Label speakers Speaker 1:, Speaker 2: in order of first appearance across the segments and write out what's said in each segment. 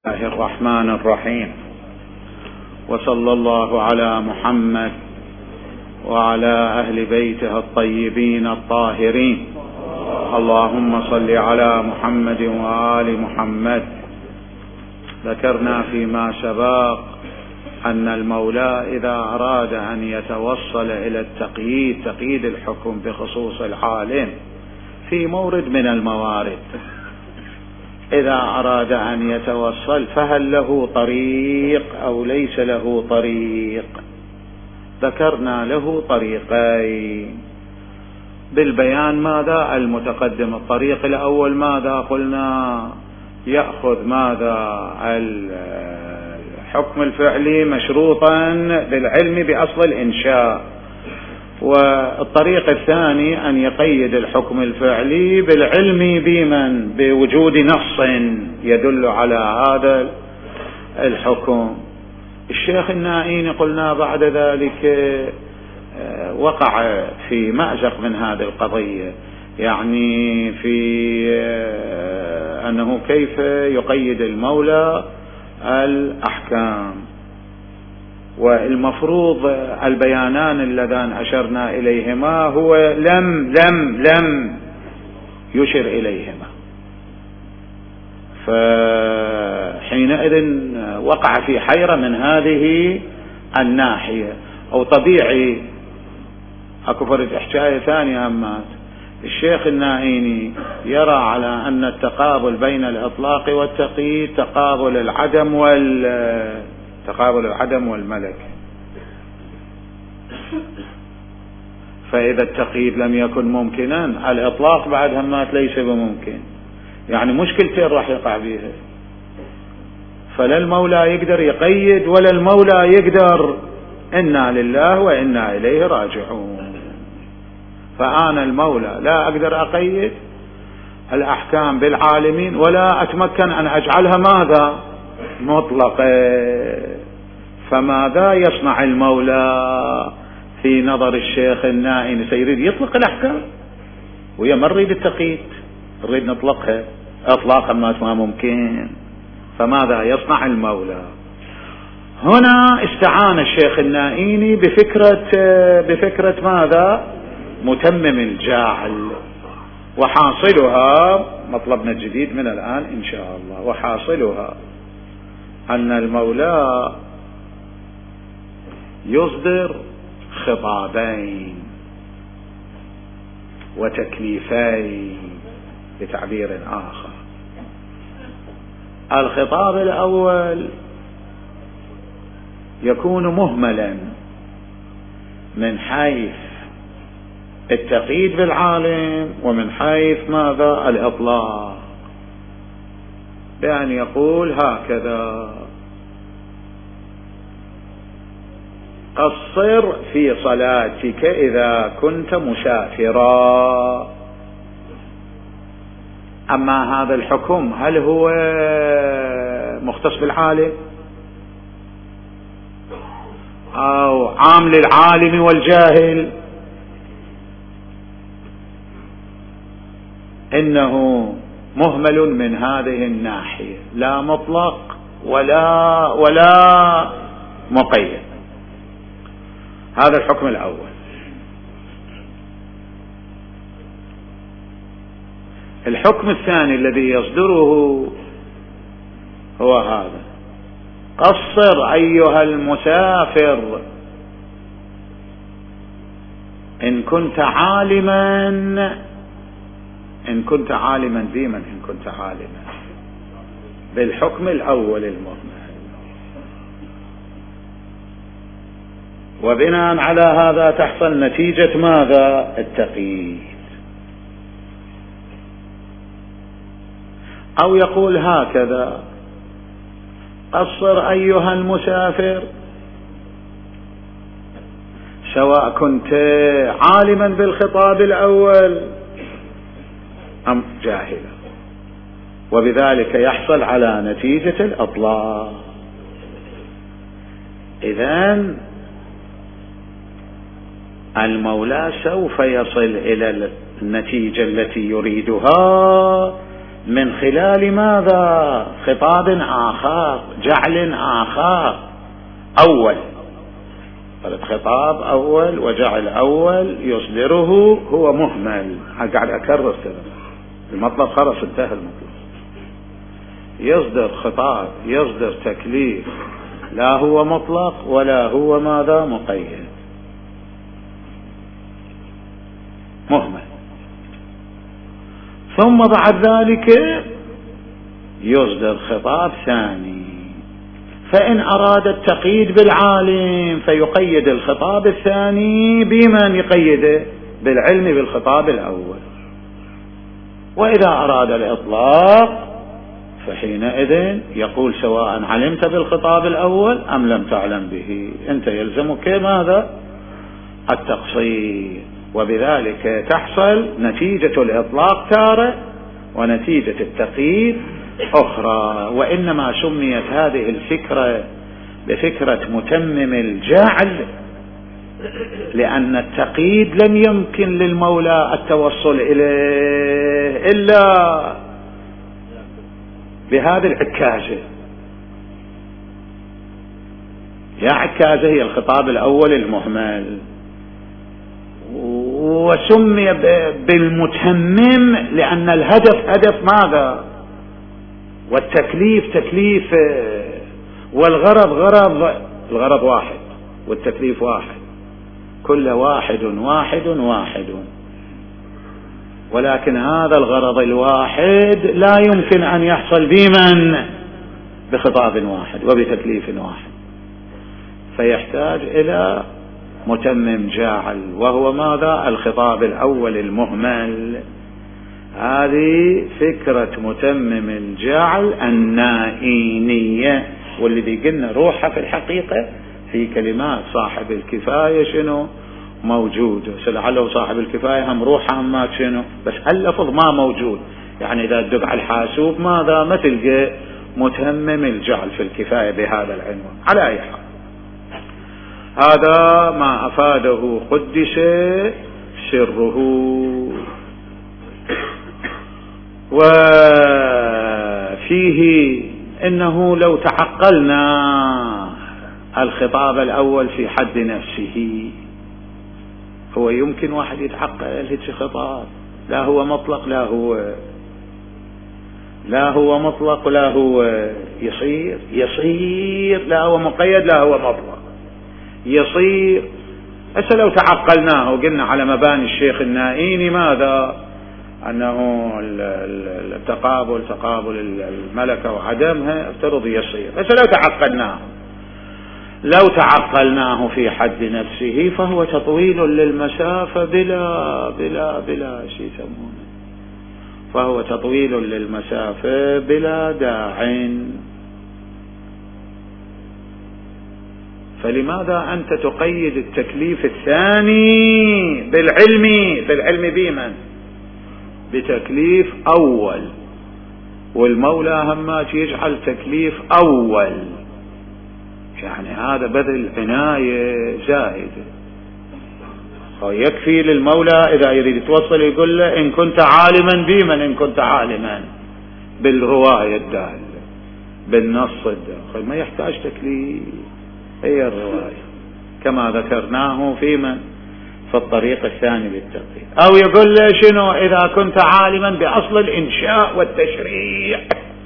Speaker 1: الله الرحمن الرحيم، وصلى الله على محمد وعلى أهل بيته الطيبين الطاهرين. اللهم صل على محمد وآل محمد. ذكرنا فيما سبق أن المولى إذا أراد أن يتوصل إلى التقييد، تقييد الحكم بخصوص العالم في مورد من الموارد، إذا أراد أن يتوصل فهل له طريق أو ليس له طريق؟ ذكرنا له طريقين بالبيان. ماذا المتقدم؟ الطريق الأول ماذا قلنا؟ يأخذ ماذا؟ الحكم الفعلي مشروطا بالعلم بأصل الإنشاء. والطريق الثاني أن يقيد الحكم الفعلي بالعلم بمن؟ بوجود نص يدل على هذا الحكم. الشيخ النائين قلنا بعد ذلك وقع في مأزق من هذه القضية، يعني في أنه كيف يقيد المولى الأحكام. والمفروض البيانان اللذان أشرنا إليهما هو لم يشر إليهما، فحينئذ وقع في حيرة من هذه الناحية. أو طبيعي أكو فرد حكاية ثانية، أما الشيخ النائيني يرى على أن التقابل بين الإطلاق والتقييد تقابل العدم والملك. فإذا التقييد لم يكن ممكنا، الإطلاق بعد همات ليس بممكن، يعني مشكلتين راح يقع بيها. فلا المولى يقدر يقيد ولا المولى يقدر. إنا لله وإنا إليه راجعون. فأنا المولى لا أقدر أقيد الأحكام بالعالمين ولا أتمكن أن أجعلها ماذا؟ مطلقة. فماذا يصنع المولى في نظر الشيخ النائي؟ سيريد يطلق الأحكام وهي ما نريد التقييد، نريد نطلقها إطلاقا ما ممكن. فماذا يصنع المولى؟ هنا استعان الشيخ النائيني بفكرة ماذا؟ متمم الجاعل. وحاصلها مطلبنا الجديد من الآن إن شاء الله، وحاصلها أن المولى يصدر خطابين وتكليفين بتعبير آخر. الخطاب الأول يكون مهملا من حيث التقييد بالعالم ومن حيث ماذا؟ الإطلاق، بأن يقول هكذا: قصر في صلاتك إذا كنت مسافرا. أما هذا الحكم هل هو مختص بالعالم أو عام للعالم والجاهل؟ إنه مهمل من هذه الناحية، لا مطلق ولا مقيد. هذا الحكم الأول. الحكم الثاني الذي يصدره هو هذا: قصر أيها المسافر إن كنت عالما بمن؟ إن كنت عالما بالحكم الأول المهمل. وبناء على هذا تحصل نتيجة ماذا؟ التقييد. أو يقول هكذا: قصر أيها المسافر سواء كنت عالما بالخطاب الأول أم جاهلا، وبذلك يحصل على نتيجة الإطلاق. إذن المولى سوف يصل إلى النتيجة التي يريدها من خلال ماذا؟ خطاب آخر، جعل آخر أول، خطاب أول وجعل أول يصدره هو مهمل. قاعد أكرر المطلب خلاص انتهى المطلب. يصدر خطاب، يصدر تكليف، لا هو مطلق ولا هو ماذا مقيد، مهمل. ثم بعد ذلك يصدر خطاب ثاني، فإن أراد التقييد بالعالم فيقيد الخطاب الثاني بمن يقيده؟ بالعلم بالخطاب الأول. وإذا أراد الإطلاق فحينئذ يقول سواء علمت بالخطاب الأول أم لم تعلم به، أنت يلزمك ماذا؟ التقصير. وبذلك تحصل نتيجة الإطلاق تارة ونتيجة التقييد أخرى. وإنما سميت هذه الفكرة بفكرة متمم الجعل لأن التقييد لم يمكن للمولى التوصل إليه إلا بهذه العكازة. يا عكازة هي الخطاب الأول المهمل، وسمي بالمتمم لأن الهدف هدف ماذا؟ والتكليف تكليف، والغرض الغرض واحد والتكليف واحد، كل واحد واحد واحد. ولكن هذا الغرض الواحد لا يمكن أن يحصل بمن؟ بخطاب واحد وبتكليف واحد، فيحتاج إلى متمم جاعل، وهو ماذا؟ الخطاب الأول المهمل. هذه فكرة متمم الجاعل النائينية، والذي قلنا روحها في الحقيقة في كلمات صاحب الكفاية شنو موجود. لعله صاحب الكفاية هم روحها هم شنو، بس اللفظ ما موجود. يعني إذا تدق على الحاسوب ماذا؟ ما تلقى متمم الجعل في الكفاية بهذا العنوان. على أي حال هذا ما أفاده قدس سره. وفيه إنه لو تعقلنا الخطاب الأول في حد نفسه، هو يمكن واحد يتعقل هيك خطاب لا هو مطلق لا هو مطلق لا هو يصير لا هو مقيد لا هو مطلق يصير. هسه لو تعقلناه وقلنا على مباني الشيخ النائيني ماذا؟ أنه التقابل تقابل الملكة وعدمها افترض يصير. هسه لو تعقلناه في حد نفسه فهو تطويل للمسافة بلا شيء يسمونه، فهو تطويل للمسافة بلا داع. فلماذا أنت تقيد التكليف الثاني بالعلم بمن؟ بتكليف أول، والمولى همات يجعل تكليف أول، يعني هذا بذل عناية زائدة. يكفي للمولى إذا يريد يتوصل يقول له إن كنت عالما بمن، إن كنت عالما بالرواية الدالة بالنص الداخل، ما يحتاج تكليف، هي الرواية كما ذكرناه في الطريق الثاني للتقييد. أو يقول له شنو؟ إذا كنت عالما بأصل الإنشاء والتشريع،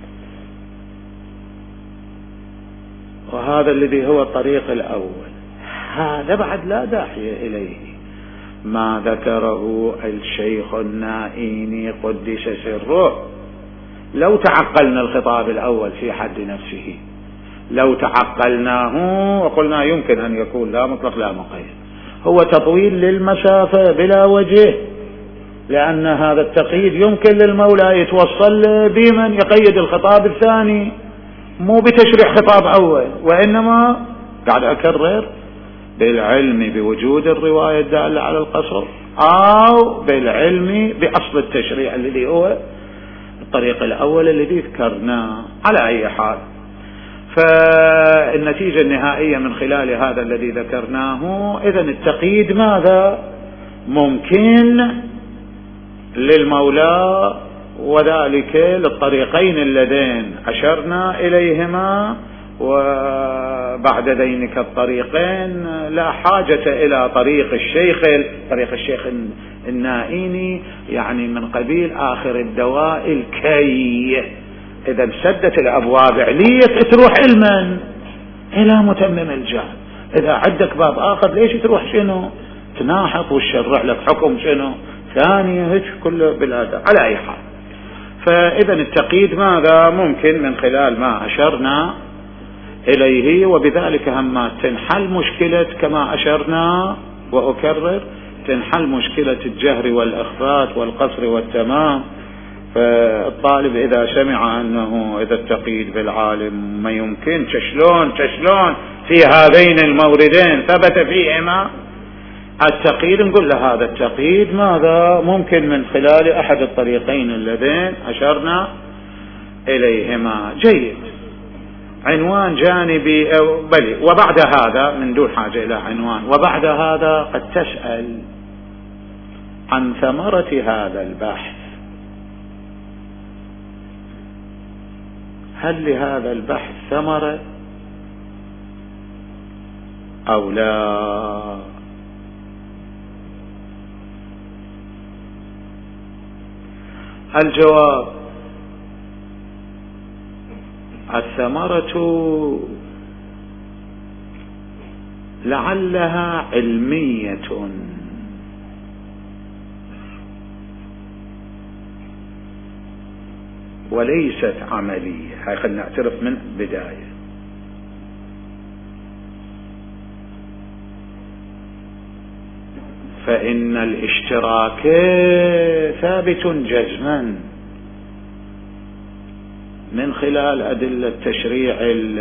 Speaker 1: وهذا الذي هو الطريق الأول، هذا بعد لا داعي إليه. ما ذكره الشيخ النائيني قدس سره، لو تعقلنا الخطاب الأول في حد نفسه، لو تعقلناه وقلنا يمكن أن يكون لا مطلق لا مقيد، هو تطويل للمسافة بلا وجه، لأن هذا التقييد يمكن للمولى يتوصل بمن يقيد الخطاب الثاني، مو بتشريح خطاب أول، وإنما قاعد أكرر بالعلم بوجود الرواية الدالة على القصر، أو بالعلم بأصل التشريع الذي هو الطريق الأول الذي ذكرناه. على أي حال فالنتيجة النهائية من خلال هذا الذي ذكرناه، إذن التقييد ماذا؟ ممكن للمولى وذلك للطريقين اللذين أشرنا إليهما، وبعد ذينك الطريقين لا حاجة إلى طريق الشيخ النائيني، يعني من قبيل آخر الدواء الكي. إذا سدت الأبواب علية تروح علما إلى متمم الجهل. إذا عندك باب آخر ليش تروح شنو تناحط وتشرع لك حكم شنو ثانية هيك كله بالأداء. على أي حال، فإذا التقييد ماذا ممكن من خلال ما أشرنا إليه، وبذلك هم تنحل مشكلة كما أشرنا وأكرر، تنحل مشكلة الجهر والإخفات والقصر والتمام. فالطالب إذا سمع أنه إذا التقييد بالعالم ما يمكن شلون في هذين الموردين ثبت فيهما التقييد، نقول له هذا التقييد ماذا ممكن من خلال أحد الطريقين اللذين أشرنا إليهما. جيد. عنوان جانبي بلي. وبعد هذا من دون حاجة إلى عنوان، وبعد هذا قد تسأل عن ثمرة هذا البحث. هل لهذا البحث ثمرة أو لا؟ الجواب: الثمرة لعلها علمية وليست عملية. هاي خلنا نعترف من بداية. فإن الاشتراك ثابت جزما من خلال أدلة تشريع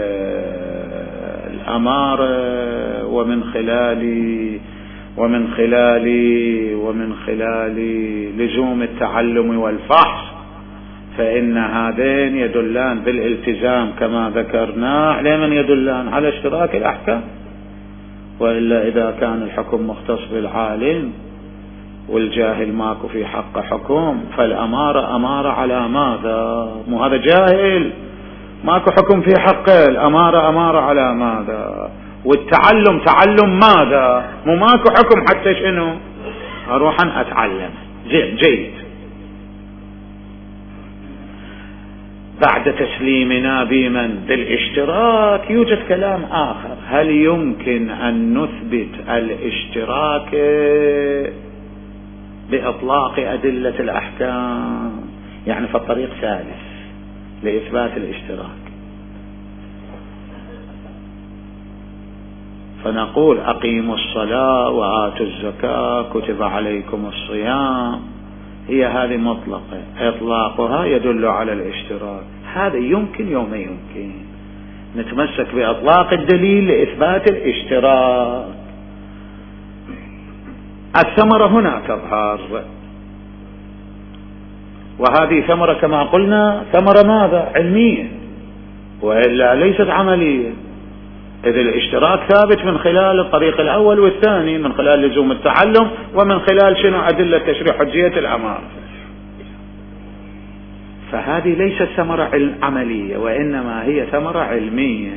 Speaker 1: الأمارة، ومن خلال لزوم التعلم والفحص، فإن هذين يدلان بالالتزام كما ذكرنا. على من يدلان؟ على اشتراك الأحكام. وإلا إذا كان الحكم مختص بالعالم والجاهل ماكو في حق حكم، فالأمارة أمارة على ماذا؟ مو هذا جاهل ماكو حكم في حقه، الأمارة أمارة على ماذا؟ والتعلم تعلم ماذا؟ مو ماكو حكم حتى شنو أروح أن أتعلم. جيد. بعد تسليمنا بمن بالاشتراك يوجد كلام آخر. هل يمكن أن نثبت الاشتراك بإطلاق أدلة الأحكام؟ يعني في الطريق ثالث لإثبات الاشتراك، فنقول أقيموا الصلاة وآتوا الزكاة كتب عليكم الصيام. هي هذه مطلقة، إطلاقها يدل على الاشتراك. هذا يمكن يوم يمكن نتمسك بإطلاق الدليل لإثبات الاشتراك. الثمرة هنا تظهر، وهذه ثمرة كما قلنا ثمرة ماذا؟ علمية، وإلا ليست عملية. إذ الاشتراك ثابت من خلال الطريق الأول والثاني، من خلال لزوم التعلم، ومن خلال شنو؟ أدلة تشريع حجية الأمارة. فهذه ليست ثمرة عملية، وإنما هي ثمرة علمية.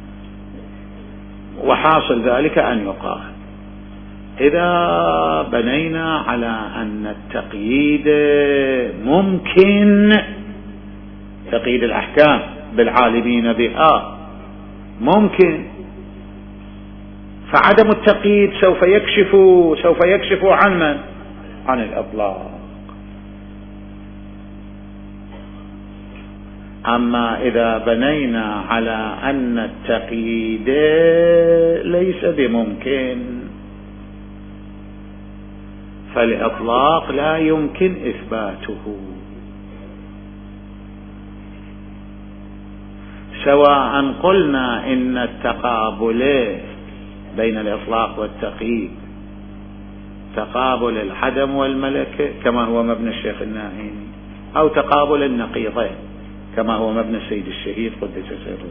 Speaker 1: وحاصل ذلك أن يقال إذا بنينا على أن التقييد ممكن، تقييد الأحكام بالعالمين بها ممكن، فعدم التقييد سوف يكشف عن من؟ عن الإطلاق. أما إذا بنينا على أن التقييد ليس بممكن، فالإطلاق لا يمكن إثباته، سواء قلنا إن التقابل بين الإطلاق والتقييد تقابل العدم والملكة كما هو مبنى الشيخ النائيني، أو تقابل النقيضين كما هو مبنى السيد الشهيد قدس سره.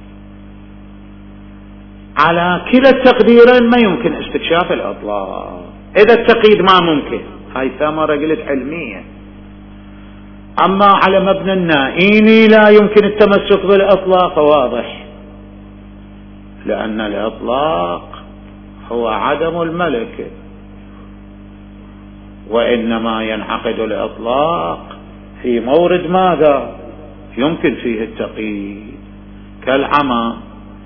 Speaker 1: على كلا التقديرين ما يمكن استكشاف الإطلاق. إذا التقييد ما ممكن، هاي ثمرة قلت علمية، أما على مبنى النائين لا يمكن التمسك بالإطلاق، واضح، لأن الإطلاق هو عدم الملكة، وإنما ينعقد الإطلاق في مورد ماذا يمكن فيه التقييد، كالعمى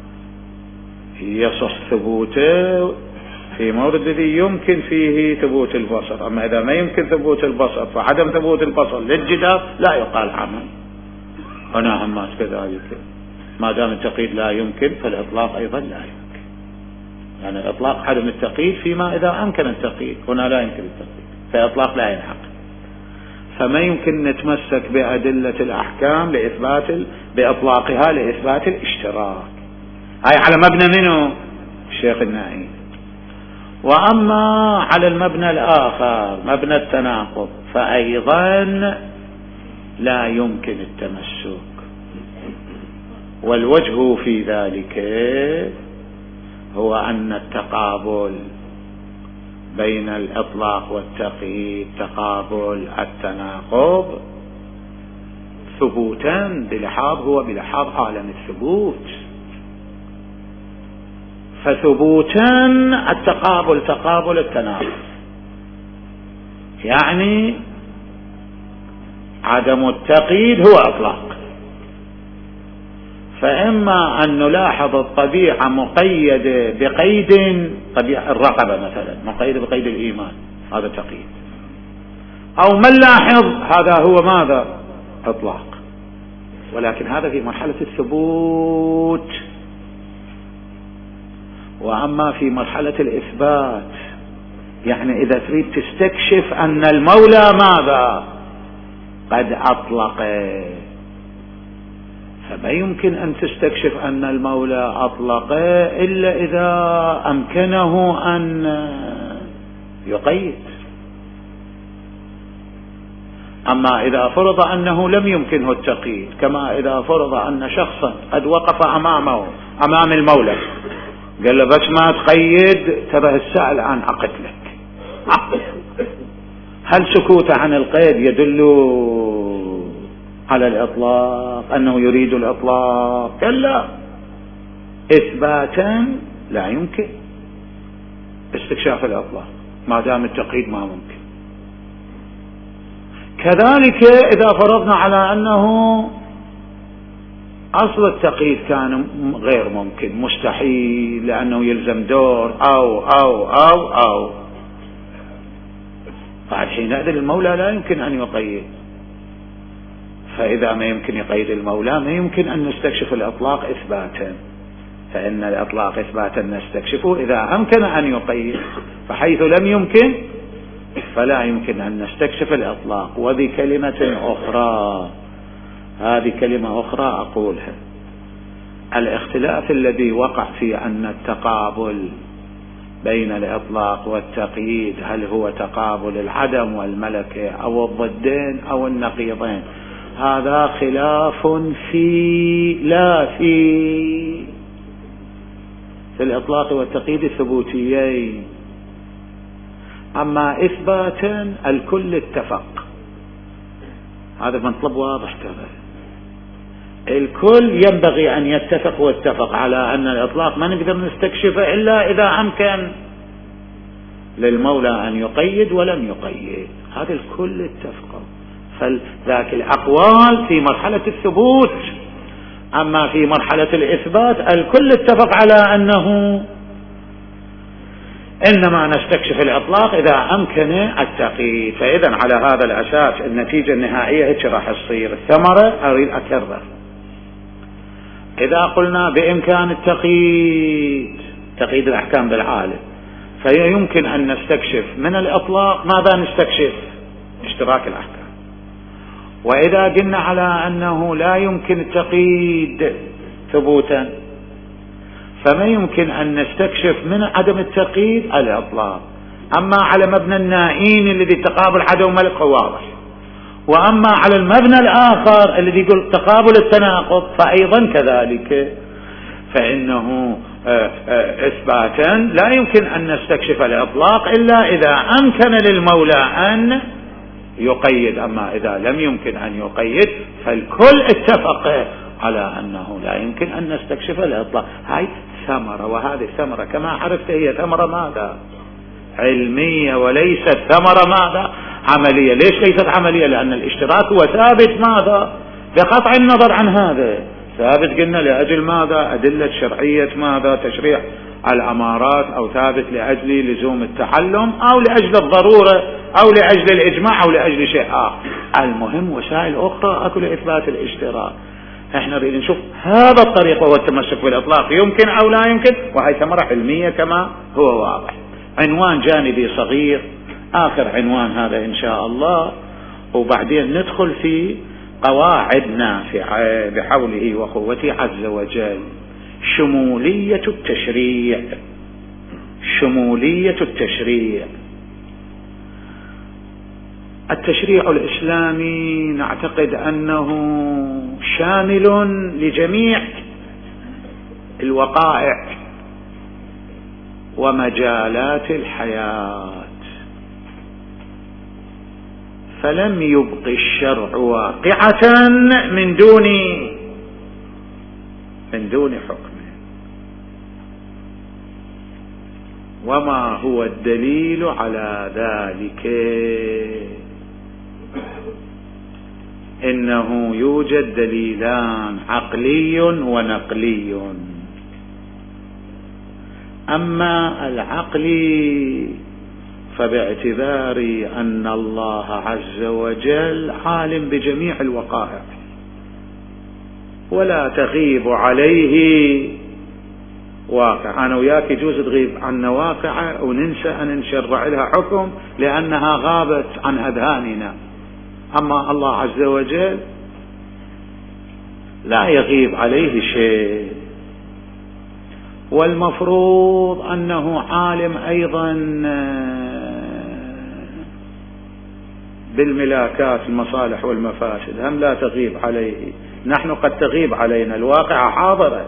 Speaker 1: يصح ثبوته في مورد الذي يمكن فيه ثبوت البصر، أما إذا ما يمكن ثبوت البصر فعدم ثبوت البصر للجدار لا يقال عمى. هنا همات كذلك، ما دام التقييد لا يمكن فالإطلاق أيضا لا يمكن، يعني الإطلاق عدم التقييد فيما إذا أمكن التقييد، هنا لا يمكن التقييد فالإطلاق لا ينعقد. فما يمكن نتمسك بأدلة الأحكام بإطلاقها لإثبات الاشتراك، هاي على مبنى منه الشيخ النائي. وأما على المبنى الآخر مبنى التناقض فأيضا لا يمكن التمسك، والوجه في ذلك هو أن التقابل بين الإطلاق والتقييد تقابل التناقض ثبوتا بلحاظ هو بلحاظ عالم الثبوت، فثبوتا التقابل تقابل التناقض، يعني عدم التقييد هو إطلاق، فإما أن نلاحظ الطبيعة مقيدة بقيد، طبيعة الرقبة مثلا مقيدة بقيد الإيمان، هذا تقييد، أو ما نلاحظ هذا هو ماذا إطلاق، ولكن هذا في مرحلة الثبوت. وأما في مرحلة الإثبات يعني إذا تريد تستكشف أن المولى ماذا قد أطلق، فما يمكن أن تستكشف أن المولى أطلق إلا إذا أمكنه أن يقيد. أما إذا فرض أنه لم يمكنه التقييد، كما إذا فرض أن شخصا قد وقف أمام المولى قال له بس ما تقيد ترى الساعة الآن أقتلك، هل سكوت عن القيد يدل على الإطلاق أنه يريد الإطلاق؟ كلا، إثباتا لا يمكن استكشاف الإطلاق ما دام التقييد ما ممكن. كذلك إذا فرضنا على أنه أصل التقييد كان غير ممكن مستحيل لأنه يلزم دور أو بعد حينئذ المولى لا يمكن أن يقيد، فإذا ما يمكن يقيد المولى ما يمكن أن نستكشف الإطلاق إثباتا، فإن الإطلاق إثباتا نستكشفه إذا أمكن أن يقيد، فحيث لم يمكن فلا يمكن أن نستكشف الإطلاق. وبكلمة أخرى، هذه كلمة أخرى أقولها، الاختلاف الذي وقع في أن التقابل بين الإطلاق والتقييد هل هو تقابل العدم والملكة أو الضدين أو النقيضين، هذا خلاف في الإطلاق والتقييد الثبوتيين. أما إثباتا الكل اتفق، هذا مطلب واضح كذا، الكل ينبغي أن يتفق واتفق على أن الإطلاق ما نقدر نستكشفه إلا إذا أمكن للمولى أن يقيد ولم يقيد، هذا الكل اتفق. فذاك الأقوال في مرحلة الثبوت، أما في مرحلة الإثبات الكل اتفق على أنه إنما نستكشف الإطلاق إذا أمكن التقييد. فإذا على هذا الأساس النتيجة النهائية هيك راح تصير. الثمرة أريد أكرر، إذا قلنا بإمكان تقييد الأحكام بالعالم، فيمكن أن نستكشف من الإطلاق ماذا نستكشف؟ اشتراك الأحكام. وإذا قلنا على أنه لا يمكن التقييد ثبوتا، فما يمكن أن نستكشف من عدم التقييد الإطلاق. أما على مبنى النائين الذي تقابل عدم ملك واضح، وأما على المبنى الآخر الذي يقول تقابل التناقض فأيضا كذلك، فإنه إثباتا لا يمكن أن نستكشف الإطلاق إلا إذا أمكن للمولى أن يقيد. أما إذا لم يمكن أن يقيد فالكل اتفق على أنه لا يمكن أن نستكشف الإطلاق. هاي ثمرة، وهذه الثمرة كما عرفت هي ثمرة ماذا؟ علمية، وليست ثمرة ماذا؟ عملية. ليش ليست عملية؟ لأن الاشتراك هو ثابت ماذا؟ بقطع النظر عن هذا ثابت قلنا لأجل ماذا؟ أدلة شرعية ماذا؟ تشريع الأمارات، أو ثابت لأجل لزوم التعلم، أو لأجل الضرورة، أو لأجل الإجماع، أو لأجل شيء آخر. المهم وسائل أخرى أكو لإثبات الاشتراك. احنا نريد نشوف هذا الطريق وهو التمسك بالإطلاق يمكن أو لا يمكن، وهي ثمرة علمية كما هو واضح. عنوان جانبي صغير، آخر عنوان هذا إن شاء الله، وبعدين ندخل في قواعد نافعة بحوله وقوته عز وجل. شمولية التشريع. شمولية التشريع. التشريع الإسلامي نعتقد أنه شامل لجميع الوقائع ومجالات الحياة، فلم يبق الشرع واقعة من دون حكم. وما هو الدليل على ذلك؟ إنه يوجد دليلان، عقلي ونقلي. أما العقلي فباعتبار أن الله عز وجل عالم بجميع الوقائع ولا تغيب عليه واقع. أنا وياك يجوز تغيب عنا واقعة وننسى أن نشرع لها حكم لأنها غابت عن أذهاننا. أما الله عز وجل لا يغيب عليه شيء. والمفروض أنه عالم أيضا بالملاكات، المصالح والمفاسد، هم لا تغيب عليه. نحن قد تغيب علينا الواقع حاضرة،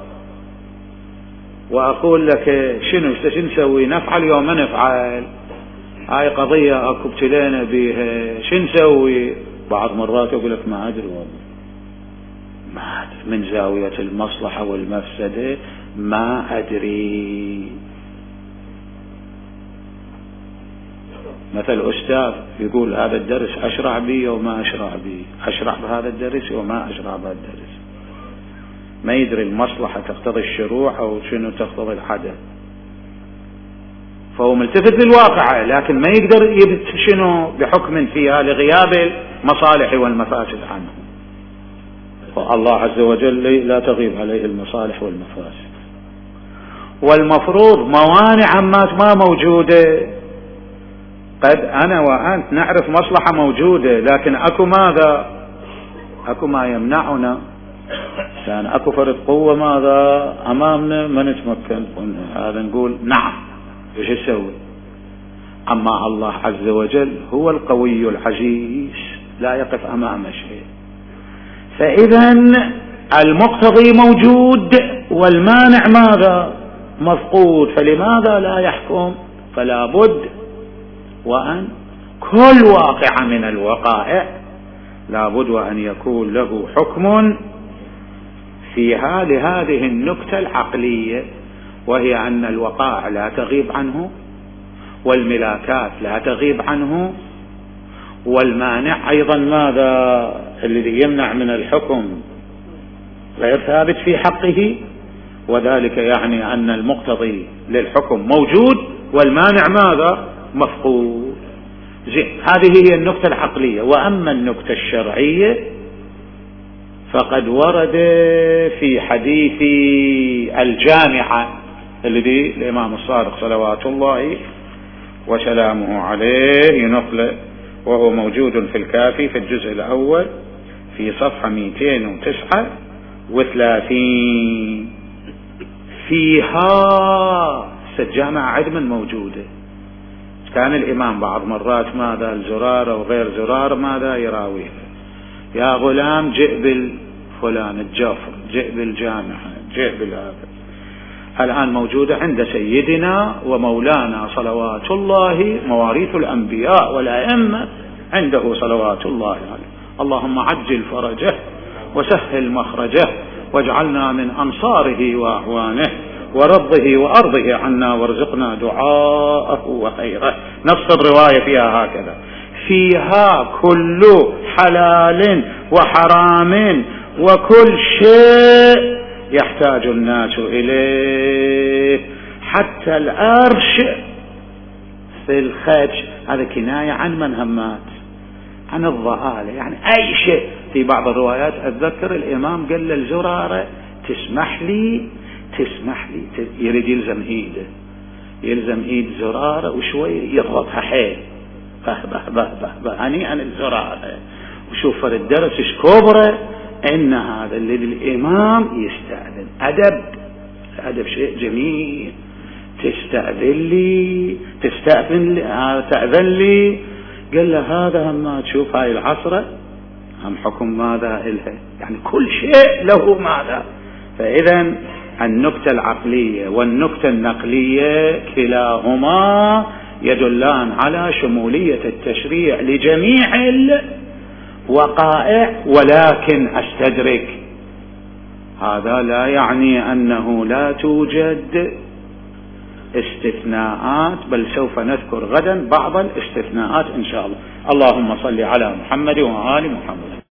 Speaker 1: وأقول لك شنو نسوي؟ نفعل يوم ما نفعل، هاي قضية أكو ابتلينا بيها، شنو نسوي؟ بعض مرات أقول لك ما أدري والله، ما أدري، من زاوية المصلحة والمفسدة ما أدري. مثل أستاذ يقول هذا الدرس أشرع بي وما أشرع بي، أشرع بهذا الدرس وما أشرع بهذا الدرس، ما يدري المصلحة تقتضي الشروع أو شنو تقتضي الحدث، فهو ملتفت للواقع لكن ما يقدر يبت شنو بحكم فيها لغياب المصالح والمفاسد عنه. فالله عز وجل لا تغيب عليه المصالح والمفاسد. والمفروض موانع ما موجودة. قد أنا وأنت نعرف مصلحة موجودة، لكن أكو ماذا؟ أكو ما يمنعنا، كان أكو فرد قوة ماذا أمامنا ما نتمكن، هذا نقول نعم وش نسوي؟ أما الله عز وجل هو القوي العزيز لا يقف أمام شيء. فإذا المقتضي موجود والمانع ماذا؟ مفقود، فلماذا لا يحكم؟ فلا بد وأن كل واقع من الوقائع لا بد وأن يكون له حكم فيها لهذه النكتة العقلية، وهي أن الوقائع لا تغيب عنه، والملاكات لا تغيب عنه، والمانع أيضا ماذا؟ الذي يمنع من الحكم غير ثابت في حقه، وذلك يعني أن المقتضي للحكم موجود والمانع ماذا؟ مفقود. هذه هي النكتة العقلية. وأما النكتة الشرعية فقد ورد في حديث الجامعة الذي الإمام الصادق صلوات الله وسلامه عليه ينقل، وهو موجود في الكافي في الجزء الأول في صفحة 239 فيها الجامعة عدما موجودة. كان الإمام بعض مرات ماذا الزرار أو غير زرار ماذا يراويه، يا غلام جئ بالفلان الجفر، جئ بالجامعة، جئ بالهذا. الآن موجودة عند سيدنا ومولانا صلوات الله مواريث الأنبياء والأئمة عنده صلوات الله عليه. اللهم عجل فرجه وسهل مخرجه واجعلنا من أنصاره وأعوانه ورضه وأرضه عنا وارزقنا دعاءه وخيره. نفس الرواية فيها هكذا: فيها كل حلال وحرام وكل شيء يحتاج الناس إليه حتى العرش في الخدش. هذا كناية عن منهمات، عن الضآلة، يعني أي شيء. في بعض الروايات أتذكر الإمام قال للزرارة: تسمح لي يريد يلزم إيد زرارة وشوي يضغطها حيل، هنيئا الزرارة. وشوف الدرس كبرى إن هذا اللي الإمام يستأذن. أدب شيء جميل. تأذن لي. قال له: هذا هم تشوف هاي العصرة هم حكم ماذا إلها، يعني كل شيء له ماذا. فإذا النكتة العقلية والنكتة النقلية كلاهما يدلان على شمولية التشريع لجميع الوقائع. ولكن أستدرك هذا لا يعني أنه لا توجد استثناءات، بل سوف نذكر غدا بعض الاستثناءات إن شاء الله. اللهم صل على محمد وآل محمد.